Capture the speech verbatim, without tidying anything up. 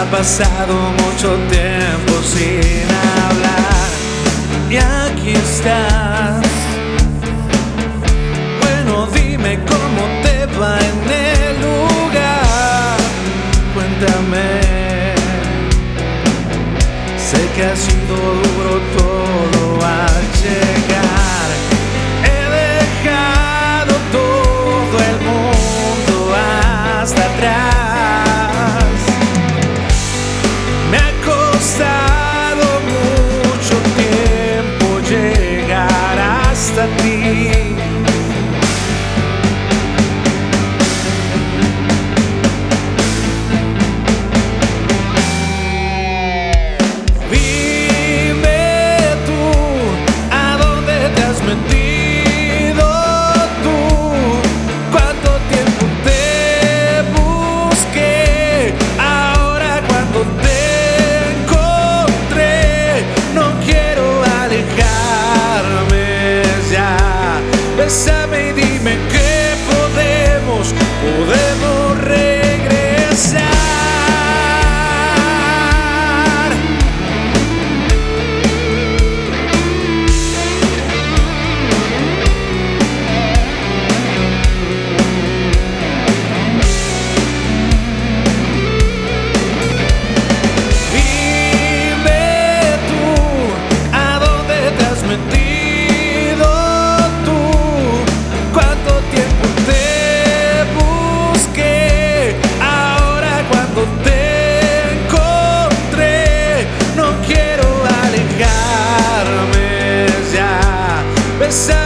Ha pasado mucho tiempo sin hablar y aquí estás. Bueno, dime cómo te va en el lugar. Cuéntame. Sé que ha sido duro todo al llegar. He dejado todo el mundo hasta atrás. Me ha costado mucho tiempo llegar hasta ti. Bésame y dime que podemos, podemos regresar. Dime tú, ¿a dónde te has metido? Bésame.